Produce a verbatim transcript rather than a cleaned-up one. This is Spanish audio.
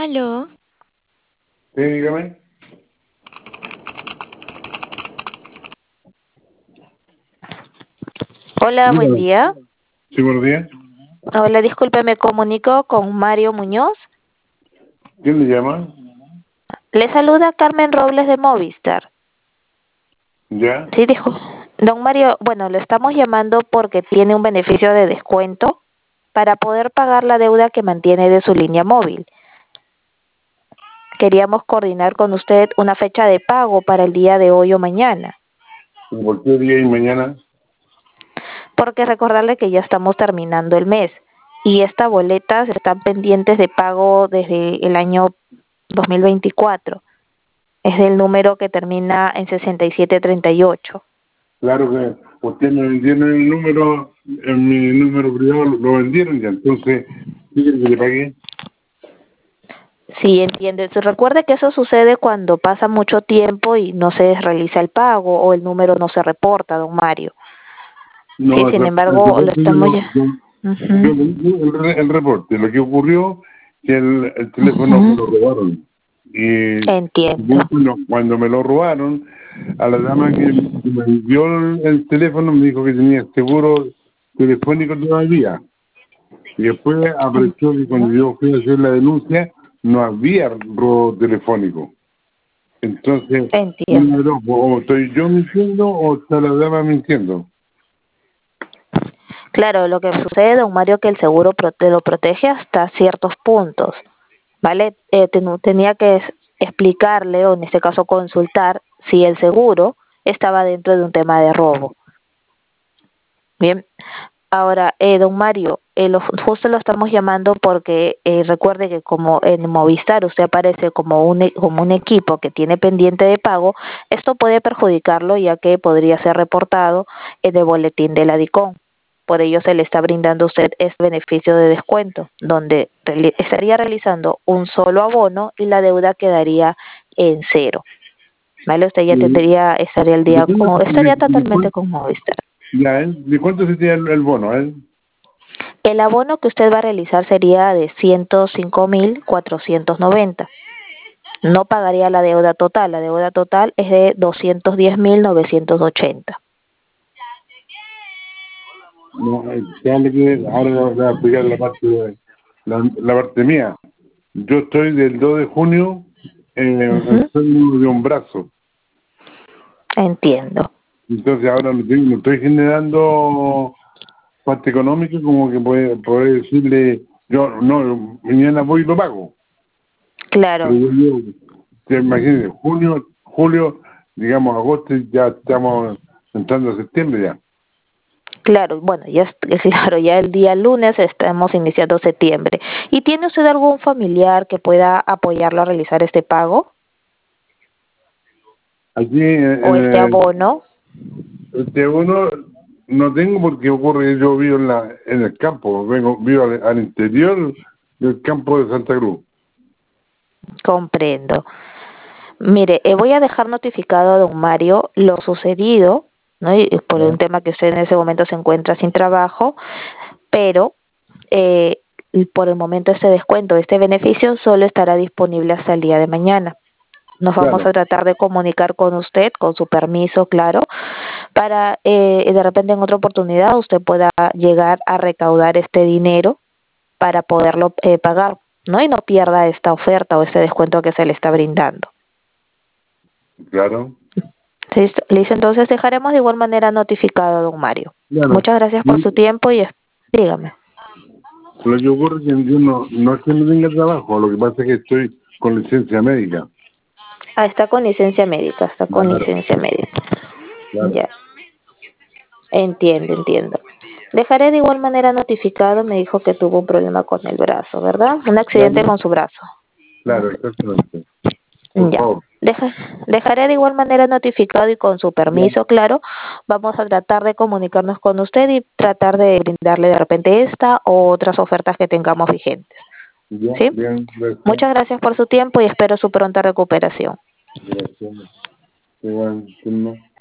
Aló. Sí, dígame. Hola, buen Dígame. día. Sí, buenos días. Hola, disculpe, me comunico con Mario Muñoz. ¿Quién le llama? Le saluda Carmen Robles de Movistar. ¿Ya? Sí, dijo. Don Mario, bueno, lo estamos llamando porque tiene un beneficio de descuento para poder pagar la deuda que mantiene de su línea móvil. Queríamos coordinar con usted una fecha de pago para el día de hoy o mañana, ¿Y por qué día y mañana? porque recordarle que ya estamos terminando el mes y estas boletas están pendientes de pago desde el año dos mil veinticuatro. Es del número que termina en sesenta y siete treinta y ocho. Claro que usted me vendieron el número, en mi número privado lo vendieron ya, entonces, ¿qué quiere que le pague? Sí, entiende. Se recuerde que eso sucede cuando pasa mucho tiempo y no se realiza el pago o el número no se reporta, don Mario. Sí, No, el, sin rep- el embargo, lo reporte yo, estamos lo- ya. yo, yo Ujú, le di el, re- el reporte. Lo que ocurrió que el, el teléfono me ujú. lo robaron. Y Entiendo. bueno, cuando me lo robaron, a la dama que me dio el, el teléfono me dijo que tenía seguro telefónico todavía. Y después apareció que cuando Entiendo. yo fui a hacer la denuncia, no había robo telefónico. Entonces, Entiendo. una de dos, o estoy yo mintiendo o está la dama mintiendo. Claro, lo que sucede, don Mario, que el seguro prote lo protege hasta ciertos puntos, ¿vale? Eh, ten tenía que es- explicarle, o en este caso consultar, si el seguro estaba dentro de un tema de robo. Bien, ahora, eh, don Mario, eh, lo, justo lo estamos llamando porque eh, recuerde que como en Movistar usted aparece como un, e- como un equipo que tiene pendiente de pago, esto puede perjudicarlo ya que podría ser reportado en el boletín de la DICOM. Por ello se le está brindando a usted este beneficio de descuento, donde reali- estaría realizando un solo abono y la deuda quedaría en cero. ¿Vale? Usted ya ¿Y tendría, estaría el ¿De día cuánto, con, de, estaría de totalmente cuánto- con Movistar. ya, ¿eh? ¿De cuánto se tiene el, el bono? ¿Eh? El abono que usted va a realizar sería de ciento cinco mil cuatrocientos noventa. No pagaría la deuda total. La deuda total es de doscientos diez mil novecientos ochenta. No, eh, déjale que ahora le voy a explicar la parte, de- la, la parte mía. Yo estoy del dos de junio eh, Ujú. enfermo de un brazo. Entiendo. Entonces ahora no, tengo- no estoy generando parte económica como que puede, poder decirle, yo no, mañana voy y lo pago. Pero Claro, yo, yo te imagínate, junio, julio, digamos agosto, ya estamos entrando a septiembre ya. claro. Bueno, ya es claro, ya el día lunes estamos iniciando septiembre. ¿Y tiene usted algún familiar que pueda apoyarlo a realizar este pago Aquí en, o este en abono? el, este uno no tengo porque ocurre que yo vivo en la en el campo, vengo vivo al, al interior del campo de Santa Cruz. Comprendo. Mire, eh, voy a dejar notificado a don Mario lo sucedido, ¿no? Y, y por un ¿Ya? tema que usted en ese momento se encuentra sin trabajo, pero eh, y por el momento este descuento, este beneficio solo estará disponible hasta el día de mañana. Nos vamos Claro, a tratar de comunicar con usted, con su permiso, claro, para eh, de repente en otra oportunidad usted pueda llegar a recaudar este dinero para poderlo eh, pagar, ¿no? Y no pierda esta oferta o este descuento que se le está brindando. claro, Listo, listo, entonces dejaremos de igual manera notificado a don Mario. claro. Muchas gracias por su tiempo y es- dígame. Lo que ocurre es que yo no, no es que no tenga trabajo, lo que pasa es que estoy con licencia médica. Ah, está con licencia médica, está con Claro, licencia médica. claro. Ya, entiendo, entiendo. Dejaré de igual manera notificado, me dijo que tuvo un problema con el brazo, ¿verdad? Un accidente Claro, con su brazo. claro, exactamente. Por Ya. favor. Deja, dejaré de igual manera notificado y con su Ya, permiso, claro, vamos a tratar de comunicarnos con usted y tratar de brindarle de repente esta o otras ofertas que tengamos vigentes. ya, ¿Sí? bien, gracias. Muchas gracias por su tiempo y espero su pronta recuperación. Gracias. Igual, no.